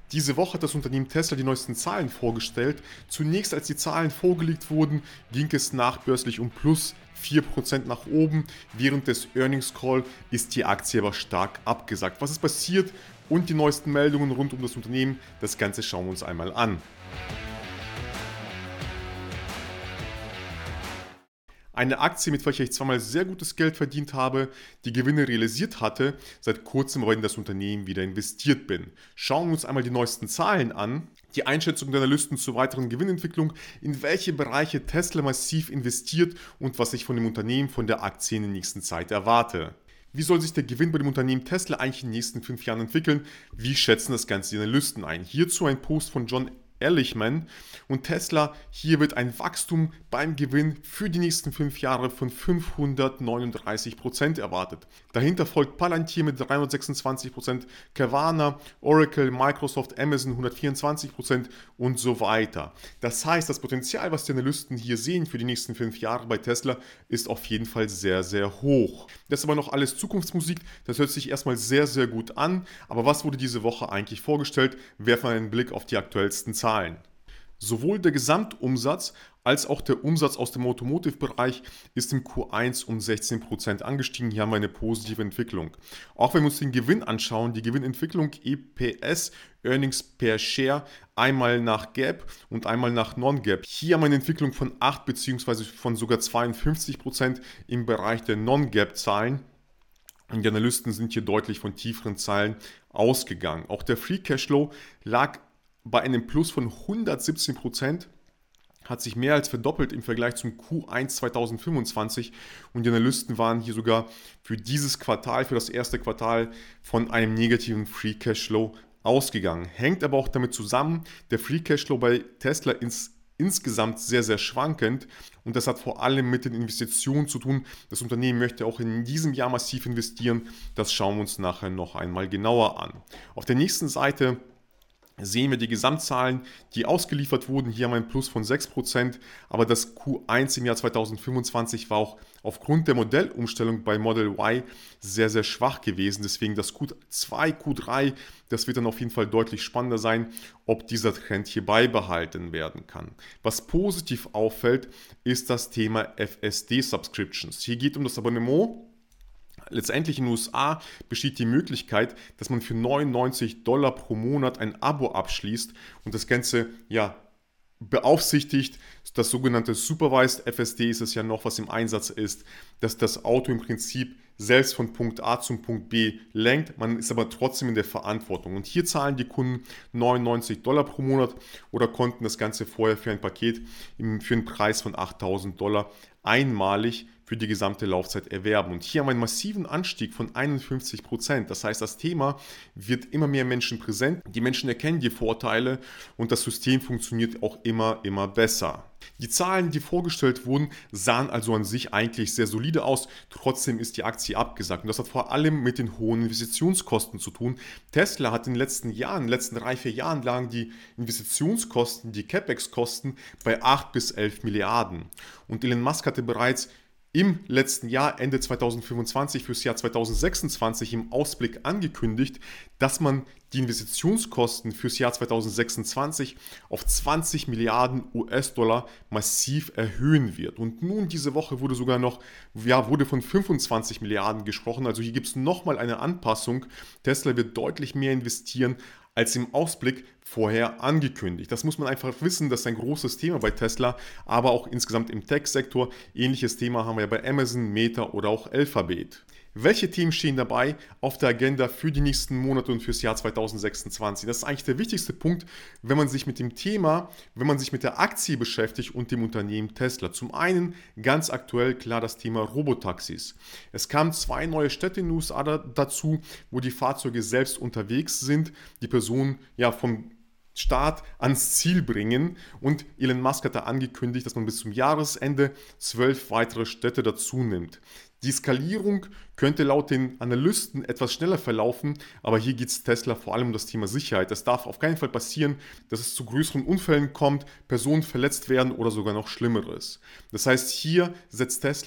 Diese Woche hat das Unternehmen Tesla die neuesten Zahlen vorgestellt. Zunächst, als die Zahlen vorgelegt wurden, ging es nachbörslich um plus 4% nach oben. Während des Earnings Call ist die Aktie aber stark abgesackt. Was ist passiert und die neuesten Meldungen rund um das Unternehmen, das Ganze schauen wir uns einmal an. Eine Aktie, mit welcher ich zweimal sehr gutes Geld verdient habe, die Gewinne realisiert hatte, seit kurzem aber in das Unternehmen wieder investiert bin. Schauen wir uns einmal die neuesten Zahlen an, die Einschätzung der Analysten zur weiteren Gewinnentwicklung, in welche Bereiche Tesla massiv investiert und was ich von dem Unternehmen, von der Aktie in der nächsten Zeit erwarte. Wie soll sich der Gewinn bei dem Unternehmen Tesla eigentlich in den nächsten 5 Jahren entwickeln? Wie schätzen das Ganze die Analysten ein? Hierzu ein Post von John Ehrlichman und Tesla. Hier wird ein Wachstum beim Gewinn für die nächsten 5 Jahre von 539% erwartet. Dahinter folgt Palantir mit 326%, Carvana, Oracle, Microsoft, Amazon 124% und so weiter. Das heißt, das Potenzial, was die Analysten hier sehen für die nächsten 5 Jahre bei Tesla, ist auf jeden Fall sehr, sehr hoch. Das ist aber noch alles Zukunftsmusik, das hört sich erstmal sehr, sehr gut an. Aber was wurde diese Woche eigentlich vorgestellt? Werfen wir einen Blick auf die aktuellsten Zahlen. Sowohl der Gesamtumsatz als auch der Umsatz aus dem Automotive-Bereich ist im Q1 um 16% angestiegen. Hier haben wir eine positive Entwicklung. Auch wenn wir uns den Gewinn anschauen, die Gewinnentwicklung EPS, Earnings per Share, einmal nach GAAP und einmal nach Non-GAAP. Hier haben wir eine Entwicklung von 8 bzw. von sogar 52% im Bereich der Non-GAAP-Zahlen. Und die Analysten sind hier deutlich von tieferen Zahlen ausgegangen. Auch der Free Cashflow lag bei einem Plus von 117%, hat sich mehr als verdoppelt im Vergleich zum Q1 2025 und die Analysten waren hier sogar für dieses Quartal, für das erste Quartal von einem negativen Free Cashflow ausgegangen. Hängt aber auch damit zusammen, der Free Cashflow bei Tesla insgesamt sehr, sehr schwankend und das hat vor allem mit den Investitionen zu tun. Das Unternehmen möchte auch in diesem Jahr massiv investieren. Das schauen wir uns nachher noch einmal genauer an. Auf der nächsten Seite sehen wir die Gesamtzahlen, die ausgeliefert wurden. Hier haben wir ein Plus von 6%, aber das Q1 im Jahr 2025 war auch aufgrund der Modellumstellung bei Model Y sehr, sehr schwach gewesen. Deswegen das Q2, Q3, das wird dann auf jeden Fall deutlich spannender sein, ob dieser Trend hier beibehalten werden kann. Was positiv auffällt, ist das Thema FSD-Subscriptions. Hier geht es um das Abonnement. Letztendlich in den USA besteht die Möglichkeit, dass man für $99 pro Monat ein Abo abschließt und das Ganze beaufsichtigt. Das sogenannte Supervised FSD ist es ja noch, was im Einsatz ist, dass das Auto im Prinzip selbst von Punkt A zum Punkt B lenkt. Man ist aber trotzdem in der Verantwortung. Und hier zahlen die Kunden $99 pro Monat oder konnten das Ganze vorher für ein Paket für einen Preis von $8.000 einmalig für die gesamte Laufzeit erwerben. Und hier haben wir einen massiven Anstieg von 51%. Das heißt, das Thema wird immer mehr Menschen präsent. Die Menschen erkennen die Vorteile und das System funktioniert auch immer besser. Die Zahlen, die vorgestellt wurden, sahen also an sich eigentlich sehr solide aus. Trotzdem ist die Aktie abgesackt. Und das hat vor allem mit den hohen Investitionskosten zu tun. Tesla hat in den letzten Jahren, in den letzten 3-4 Jahren lagen die Investitionskosten, die CapEx-Kosten bei 8 bis 11 Milliarden. Und Elon Musk hatte bereits im letzten Jahr, Ende 2025 fürs Jahr 2026 im Ausblick angekündigt, dass man die Investitionskosten fürs Jahr 2026 auf 20 Milliarden US-Dollar massiv erhöhen wird. Und nun diese Woche wurde sogar noch, wurde von 25 Milliarden gesprochen. Also hier gibt es nochmal eine Anpassung. Tesla wird deutlich mehr investieren als im Ausblick vorher angekündigt. Das muss man einfach wissen, das ist ein großes Thema bei Tesla, aber auch insgesamt im Tech-Sektor. Ähnliches Thema haben wir ja bei Amazon, Meta oder auch Alphabet. Welche Themen stehen dabei auf der Agenda für die nächsten Monate und fürs Jahr 2026? Das ist eigentlich der wichtigste Punkt, wenn man sich mit dem Thema, wenn man sich mit der Aktie beschäftigt und dem Unternehmen Tesla. Zum einen ganz aktuell klar das Thema Robotaxis. Es kamen 2 neue Städte in den USA dazu, wo die Fahrzeuge selbst unterwegs sind, die Personen vom Start ans Ziel bringen und Elon Musk hat da angekündigt, dass man bis zum Jahresende 12 weitere Städte dazu nimmt. Die Skalierung könnte laut den Analysten etwas schneller verlaufen, aber hier geht es Tesla vor allem um das Thema Sicherheit. Es darf auf keinen Fall passieren, dass es zu größeren Unfällen kommt, Personen verletzt werden oder sogar noch Schlimmeres. Das heißt, hier setzt Tesla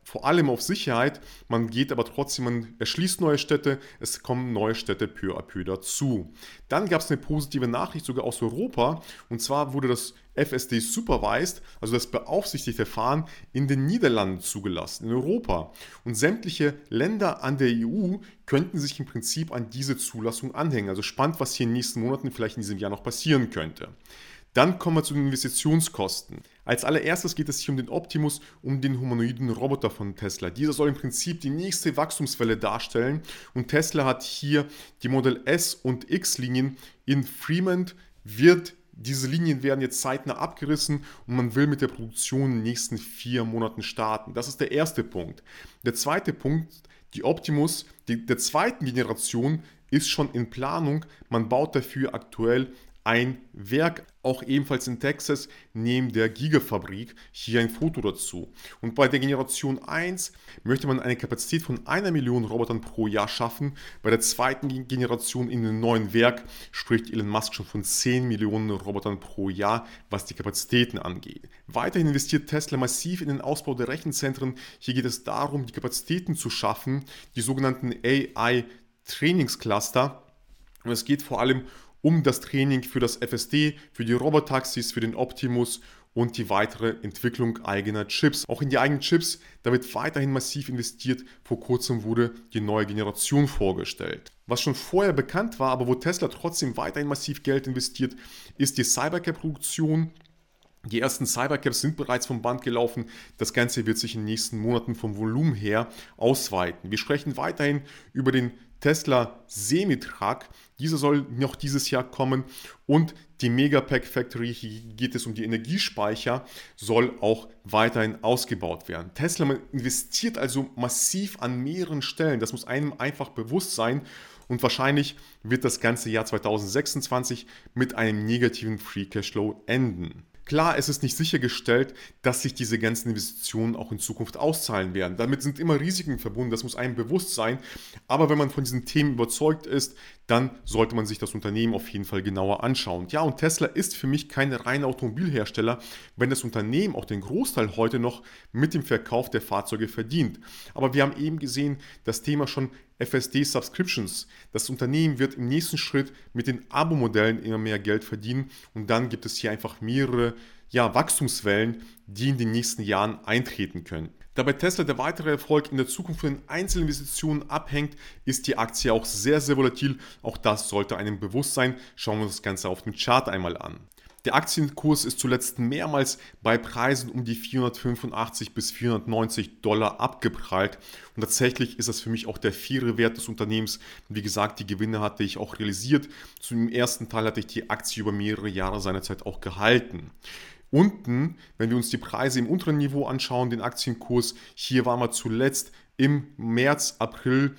vor allem auf Sicherheit. Man geht aber trotzdem, man erschließt neue Städte, es kommen neue Städte peu à peu dazu. Dann gab es eine positive Nachricht sogar aus Europa, und zwar wurde das FSD Supervised, also das beaufsichtigte Fahren, in den Niederlanden zugelassen, in Europa. Und sämtliche Länder an der EU könnten sich im Prinzip an diese Zulassung anhängen. Also spannend, was hier in den nächsten Monaten, vielleicht in diesem Jahr noch passieren könnte. Dann kommen wir zu den Investitionskosten. Als allererstes geht es hier um den Optimus, um den humanoiden Roboter von Tesla. Dieser soll im Prinzip die nächste Wachstumswelle darstellen, und Tesla hat hier die Model S und X Linien in Fremont. Diese Linien werden jetzt zeitnah abgerissen und man will mit der Produktion in den nächsten 4 Monaten starten. Das ist der erste Punkt. Der zweite Punkt, die Optimus der zweiten Generation ist schon in Planung. Man baut dafür aktuell ein Werk, auch ebenfalls in Texas, neben der Gigafabrik. Hier ein Foto dazu. Und bei der Generation 1 möchte man eine Kapazität von 1 Million Robotern pro Jahr schaffen. Bei der zweiten Generation in dem neuen Werk spricht Elon Musk schon von 10 Millionen Robotern pro Jahr, was die Kapazitäten angeht. Weiterhin investiert Tesla massiv in den Ausbau der Rechenzentren. Hier geht es darum, die Kapazitäten zu schaffen, die sogenannten AI-Trainingscluster. Und es geht vor allem um das Training für das FSD, für die Robotaxis, für den Optimus und die weitere Entwicklung eigener Chips. Auch in die eigenen Chips, da wird weiterhin massiv investiert. Vor kurzem wurde die neue Generation vorgestellt. Was schon vorher bekannt war, aber wo Tesla trotzdem weiterhin massiv Geld investiert, ist die Cybercab-Produktion. Die ersten Cybercaps sind bereits vom Band gelaufen. Das Ganze wird sich in den nächsten Monaten vom Volumen her ausweiten. Wir sprechen weiterhin über den Tesla Semitruck. Dieser soll noch dieses Jahr kommen, und die Megapack Factory, hier geht es um die Energiespeicher, soll auch weiterhin ausgebaut werden. Tesla investiert also massiv an mehreren Stellen. Das muss einem einfach bewusst sein. Und wahrscheinlich wird das ganze Jahr 2026 mit einem negativen Free Cashflow enden. Klar, es ist nicht sichergestellt, dass sich diese ganzen Investitionen auch in Zukunft auszahlen werden. Damit sind immer Risiken verbunden, das muss einem bewusst sein. Aber wenn man von diesen Themen überzeugt ist, dann sollte man sich das Unternehmen auf jeden Fall genauer anschauen. Ja, und Tesla ist für mich kein reiner Automobilhersteller, wenn das Unternehmen auch den Großteil heute noch mit dem Verkauf der Fahrzeuge verdient. Aber wir haben eben gesehen, das Thema schon FSD Subscriptions. Das Unternehmen wird im nächsten Schritt mit den Abo-Modellen immer mehr Geld verdienen, und dann gibt es hier einfach mehrere Wachstumswellen, die in den nächsten Jahren eintreten können. Da bei Tesla der weitere Erfolg in der Zukunft von den Einzelinvestitionen abhängt, ist die Aktie auch sehr, sehr volatil. Auch das sollte einem bewusst sein. Schauen wir uns das Ganze auf dem Chart einmal an. Der Aktienkurs ist zuletzt mehrmals bei Preisen um die 485 bis 490 Dollar abgeprallt. Und tatsächlich ist das für mich auch der faire Wert des Unternehmens. Wie gesagt, die Gewinne hatte ich auch realisiert. Zum ersten Teil hatte ich die Aktie über mehrere Jahre seinerzeit auch gehalten. Unten, wenn wir uns die Preise im unteren Niveau anschauen, den Aktienkurs, hier waren wir zuletzt im März, April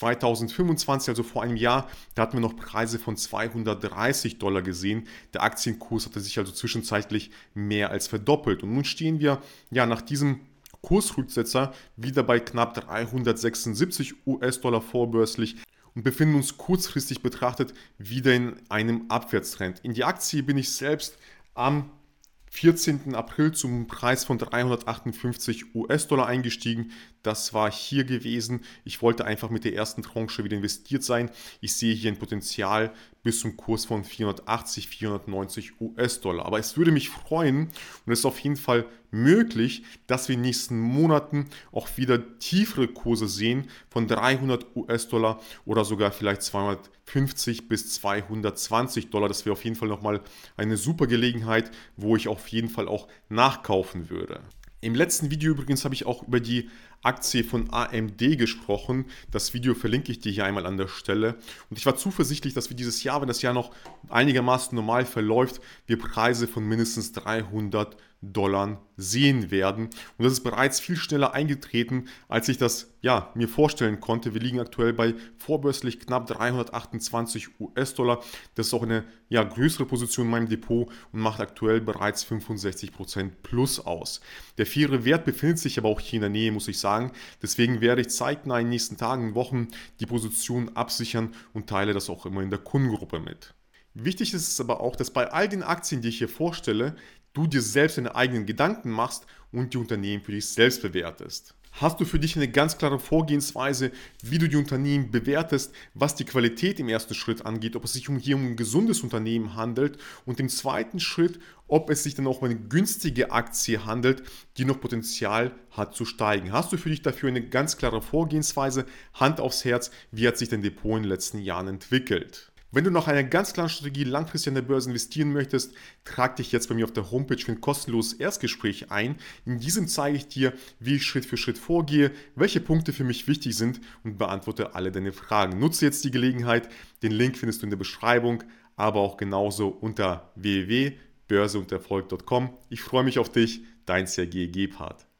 2025, also vor einem Jahr, da hatten wir noch Preise von 230 Dollar gesehen. Der Aktienkurs hatte sich also zwischenzeitlich mehr als verdoppelt. Und nun stehen wir nach diesem Kursrücksetzer wieder bei knapp 376 US-Dollar vorbörslich und befinden uns kurzfristig betrachtet wieder in einem Abwärtstrend. In die Aktie bin ich selbst am 14. April zum Preis von 358 US-Dollar eingestiegen. Das war hier gewesen. Ich wollte einfach mit der ersten Tranche wieder investiert sein. Ich sehe hier ein Potenzial bis zum Kurs von 480, 490 US-Dollar. Aber es würde mich freuen, und es ist auf jeden Fall möglich, dass wir in den nächsten Monaten auch wieder tiefere Kurse sehen von 300 US-Dollar oder sogar vielleicht 250 bis 220 Dollar. Das wäre auf jeden Fall nochmal eine super Gelegenheit, wo ich auf jeden Fall auch nachkaufen würde. Im letzten Video übrigens habe ich auch über die Aktie von AMD gesprochen. Das Video verlinke ich dir hier einmal an der Stelle. Und ich war zuversichtlich, dass wir dieses Jahr, wenn das Jahr noch einigermaßen normal verläuft, wir Preise von mindestens 300 Dollar sehen werden. Und das ist bereits viel schneller eingetreten, als ich das mir vorstellen konnte. Wir liegen aktuell bei vorbörslich knapp 328 US-Dollar. Das ist auch eine größere Position in meinem Depot und macht aktuell bereits 65% plus aus. Der faire Wert befindet sich aber auch hier in der Nähe, muss ich sagen. Deswegen werde ich zeitnah in den nächsten Tagen und Wochen die Position absichern und teile das auch immer in der Kundengruppe mit. Wichtig ist es aber auch, dass bei all den Aktien, die ich hier vorstelle, du dir selbst deine eigenen Gedanken machst und die Unternehmen für dich selbst bewertest. Hast du für dich eine ganz klare Vorgehensweise, wie du die Unternehmen bewertest, was die Qualität im ersten Schritt angeht, ob es sich hier um ein gesundes Unternehmen handelt und im zweiten Schritt, ob es sich dann auch um eine günstige Aktie handelt, die noch Potenzial hat zu steigen? Hast du für dich dafür eine ganz klare Vorgehensweise? Hand aufs Herz, wie hat sich dein Depot in den letzten Jahren entwickelt? Wenn du nach einer ganz klaren Strategie langfristig an der Börse investieren möchtest, trag dich jetzt bei mir auf der Homepage für ein kostenloses Erstgespräch ein. In diesem zeige ich dir, wie ich Schritt für Schritt vorgehe, welche Punkte für mich wichtig sind und beantworte alle deine Fragen. Nutze jetzt die Gelegenheit. Den Link findest du in der Beschreibung, aber auch genauso unter www.börseunderfolg.com. Ich freue mich auf dich, dein Sergej Gebhardt.